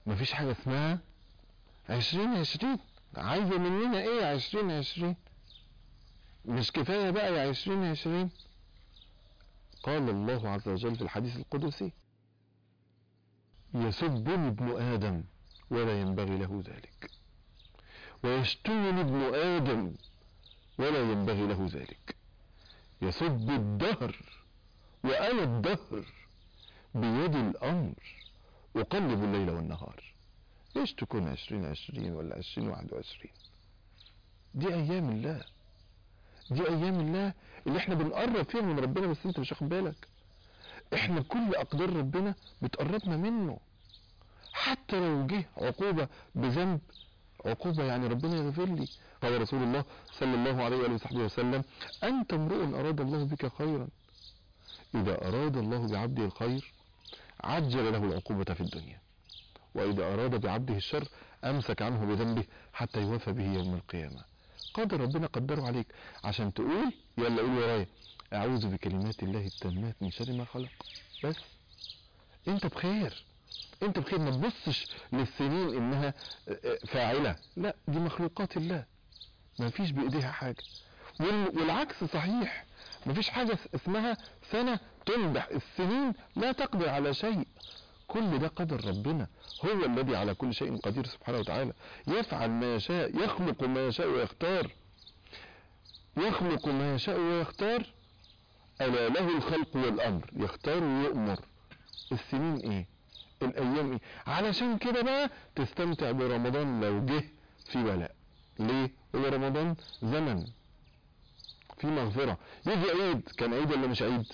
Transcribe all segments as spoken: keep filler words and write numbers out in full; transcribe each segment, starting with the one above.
مفيش حاجة اسمها عشرين عشرين. عايزة مننا ايه عشرين عشرين؟ مش كفاية بقى يا عشرين عشرين؟ قال الله عز وجل في الحديث القدسي: يسبني ابن آدم ولا ينبغي له ذلك، ويشتمني ابن آدم ولا ينبغي له ذلك. يسب الدهر وأنا الدهر بيد الأمر أقلب الليل والنهار. ليش تكون عشرين عشرين ولا عشرين واحد وعشرين؟ دي أيام الله، دي أيام الله اللي احنا بنقرب فيها من ربنا، بس انت مش واخد بالك. احنا كل أقدار ربنا بتقربنا منه، حتى لو جه عقوبة بذنب، عقوبة يعني ربنا يغفر لي. قال رسول الله صلى الله عليه وآله وصحبه وسلم: أنت امرؤ أراد الله بك خيرا، إذا أراد الله بعبده الخير عجل له العقوبة في الدنيا، وإذا أراد بعبده الشر أمسك عنه بذنبه حتى يوفى به يوم القيامة. قدر ربنا قدره عليك عشان تقول يلا قول ورايا: أعوذ بكلمات الله التامات من شر ما خلق. بس انت بخير، انت بخير. ما تبصش للسنين انها فاعلة، لا، دي مخلوقات الله ما فيش بايديها حاجة. والعكس صحيح، ما فيش حاجة اسمها سنة تنبح، السنين لا تقدر على شيء. كل ده قدر ربنا، هو الذي على كل شيء قدير سبحانه وتعالى. يفعل ما يشاء، يخلق ما يشاء ويختار، يخلق ما يشاء ويختار. ألا له الخلق والأمر، يختار ويؤمر. السنين ايه؟ الايام ايه؟ علشان كده بقى تستمتع برمضان لو جه في بلاء. ليه؟ هو رمضان زمن في مغفرة. يجي عيد، كان عيد ولا مش عيد؟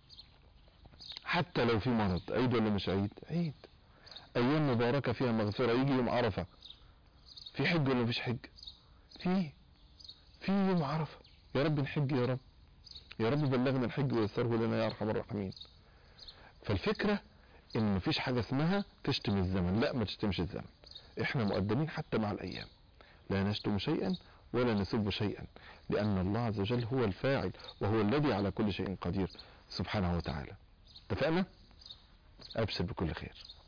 حتى لو في مرض، عيد ولا مش عيد؟ عيد. ايام مباركة فيها مغفرة. يجي يوم عرفة، في حج ولا مفيش حج؟ في في يوم عرفة. يا رب نحج، يا رب يا رب بلغنا الحج ويسره لنا يا ارحم الراحمين. فالفكرة ان مفيش حاجة اسمها تشتم الزمن، لا، ما تشتمش الزمن. احنا مؤدبين حتى مع الايام، لا نشتم شيئا ولا نسب شيئا، لان الله عز وجل هو الفاعل وهو الذي على كل شيء قدير سبحانه وتعالى. اتفقنا؟ ابشر بكل خير.